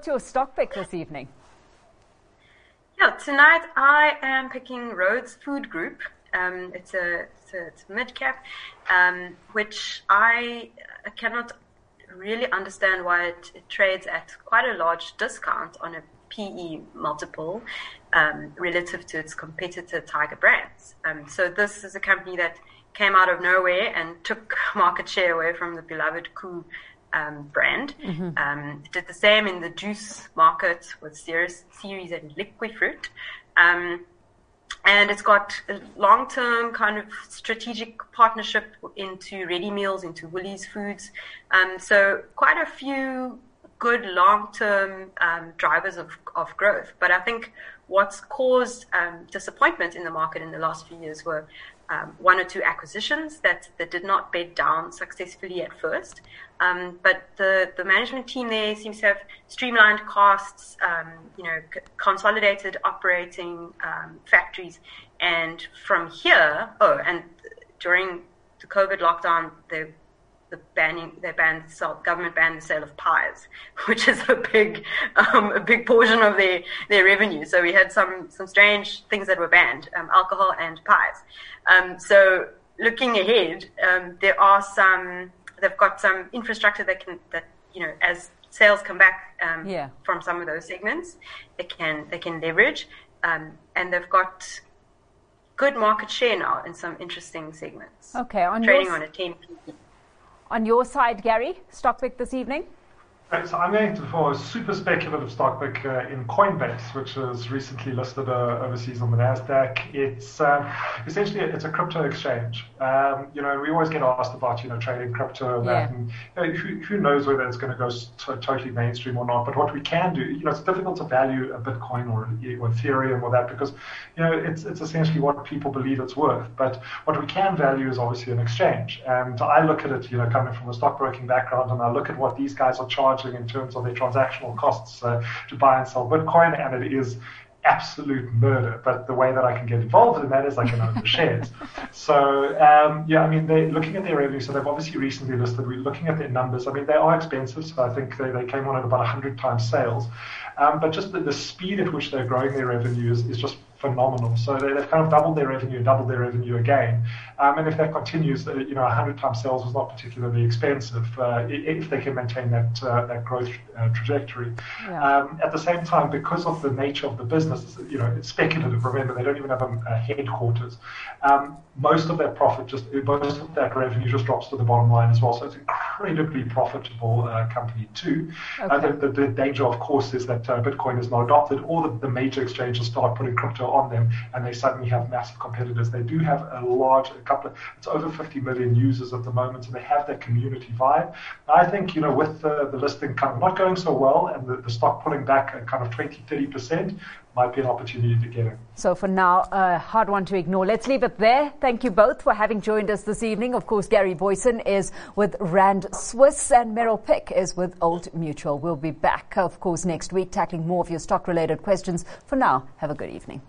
what's your stock pick this evening? Yeah, tonight I am picking Rhodes Food Group. It's a mid-cap, which I cannot really understand why it trades at quite a large discount on a PE multiple relative to its competitor Tiger Brands. So this is a company that came out of nowhere and took market share away from the beloved Koo brand. Did the same in the juice market with Ceres and Liquifruit. And it's got a long-term kind of strategic partnership into ready meals, into Woolies Foods. So quite a few good long-term drivers of growth. But I think what's caused disappointment in the market in the last few years were one or two acquisitions that did not bed down successfully at first. But the management team there seems to have streamlined costs, consolidated operating factories. And from here, and during the COVID lockdown, government banned the sale of pies, which is a big portion of their revenue. So we had some strange things that were banned, alcohol and pies. So looking ahead, they've got some infrastructure that as sales come back from some of those segments, they can leverage, and they've got good market share now in some interesting segments. Okay, trading on a 10 PE. On your side, Gary, stock pick this evening? Right, so I'm going for a super speculative stock pick in Coinbase, which is recently listed overseas on the Nasdaq. It's essentially it's a crypto exchange. We always get asked about trading crypto and that, and who knows whether it's going to go totally mainstream or not. But what we can do, it's difficult to value a Bitcoin or Ethereum or that because it's essentially what people believe it's worth. But what we can value is obviously an exchange. And I look at it, coming from a stockbroking background, and I look at what these guys are charging in terms of their transactional costs to buy and sell Bitcoin, and it is absolute murder. But the way that I can get involved in that is I can own the shares. So, they're looking at their revenue. So they've obviously recently listed. We're looking at their numbers. I mean, they are expensive. So I think they came on at about 100 times sales. But just the speed at which they're growing their revenue is just phenomenal. So they've kind of doubled their revenue again. And if that continues, 100 times sales is not particularly expensive if they can maintain that growth trajectory. At the same time, because of the nature of the business, it's speculative. Remember, they don't even have a headquarters. Most of that most of that revenue just drops to the bottom line as well. So it's an incredibly profitable company too. Okay. The danger, of course, is that Bitcoin is not adopted, or the major exchanges start putting crypto on them, and they suddenly have massive competitors. They do have it's over 50 million users at the moment, so they have that community vibe. I think, with the listing kind of not going so well and the stock pulling back at kind of 20-30%, might be an opportunity to get in. So for now, a hard one to ignore. Let's leave it there. Thank you both for having joined us this evening. Of course, Gary Boyson is with Rand Swiss and Meryl Pick is with Old Mutual. We'll be back, of course, next week tackling more of your stock-related questions. For now, have a good evening.